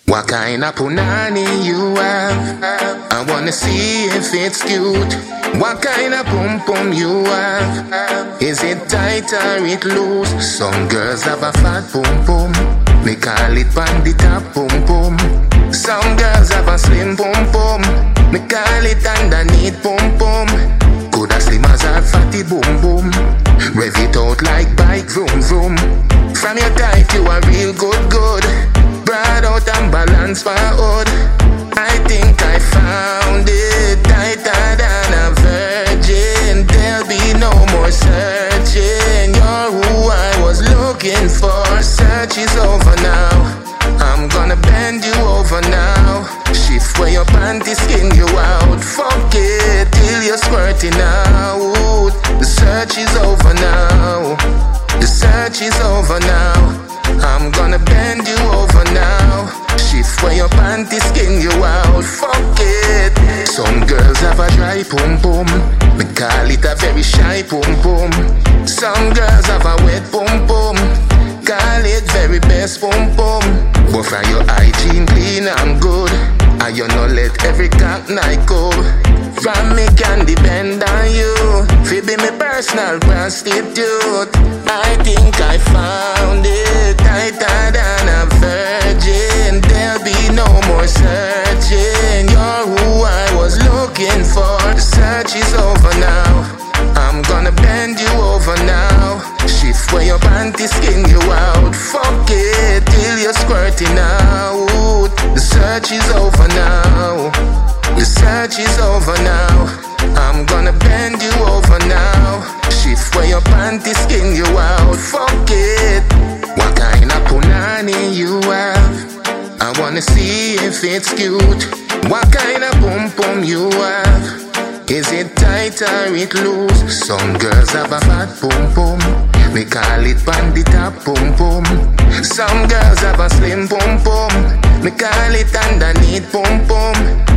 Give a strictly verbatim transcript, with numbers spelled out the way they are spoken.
What kind of punani you have? I wanna see if it's cute. What kind of pum pum you have? Is it tight or it loose? Some girls have a fat pum pum. Me call it pandy top pum pum. Some girls have a slim pum pum. Me call it underneath pum pum. Could as slim as a fatty boom boom. Rev it out like bike vroom vroom. From your tight you are real good good. Broad out and balance for hood. I think I found it. Tighter than a virgin. There'll be no more searching. You're who I was looking for. Search is over now. I'm gonna bend you over now. Shift where your panties skin you out. Fuck it till you're squirting out. The search is over now. The search is over now. I'm gonna bend you over now. Shift where your panties skin you out. Fuck it. Some girls have a dry pum pum. We call it a very shy pum pum. Some girls have a wet pum pum. Call it very best pum pum. But from your hygiene clean and good. And you no let every cock night go. From me can depend on you. Fi be me personal prostitute. I think I found it. Tighter than a virgin. There'll be no more searching. You're who I was looking for. The search is over now. I'm gonna bend you over now. Shift where your panties skin you out. Fuck it till you're squirting out. The search is over now. The search is over now. I'm gonna bend you over now. Shift where your panties skin you out. Fuck it. What kind of punani you have? I wanna see if it's cute. What kind of pum pum you have? Is it tight or it loose? Some girls have a fat pum pum. We call it pandy top pum pum. Some girls have a slim pum pum. We call it underneath pum pum.